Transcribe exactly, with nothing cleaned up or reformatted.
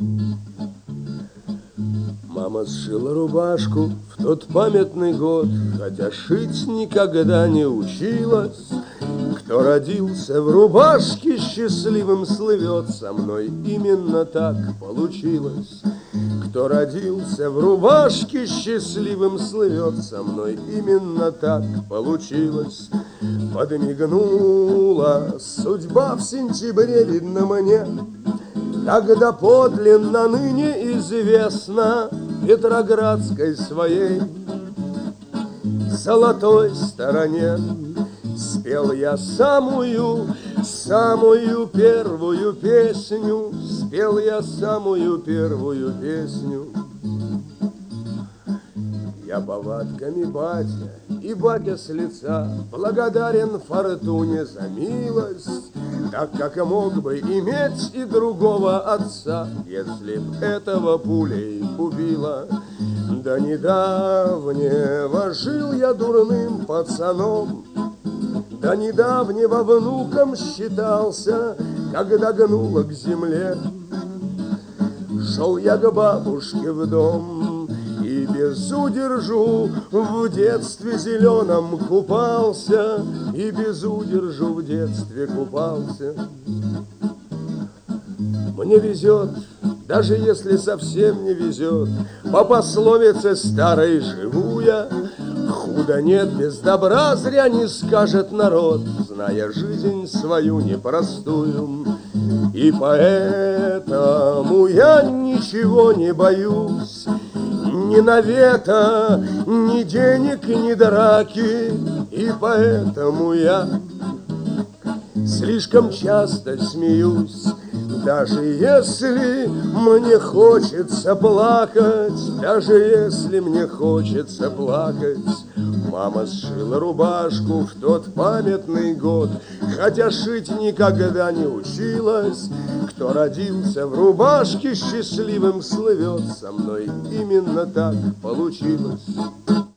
Мама сшила рубашку в тот памятный год, хотя шить никогда не училась. Кто родился в рубашке, счастливым слывет, со мной именно так получилось. Кто родился в рубашке, счастливым слывет, со мной именно так получилось. Подмигнула судьба в сентябре, видно мне, когда подлинно ныне известно Петроградской своей золотой стороне. Спел я самую, самую первую песню, спел я самую первую песню. Я повадками батя и батя с лица благодарен фортуне за милость, так как и мог бы иметь и другого отца, если б этого пулей убила. До недавнего жил я дурным пацаном, до недавнего внуком считался, когда гнуло к земле. Шел я к бабушке в дом и без удержу в детстве зеленом купался, и без удержу в детстве купался. Мне везет, даже если совсем не везет, по пословице старой живу я. Худо нет, без добра зря не скажет народ, зная жизнь свою непростую. И поэтому я ничего не боюсь, ни навета, ни денег, ни драки. И поэтому я слишком часто смеюсь, даже если мне хочется плакать, даже если мне хочется плакать. Мама сшила рубашку в тот памятный год, хотя шить никогда не училась. Кто родился в рубашке, счастливым слывет, со мной именно так получилось.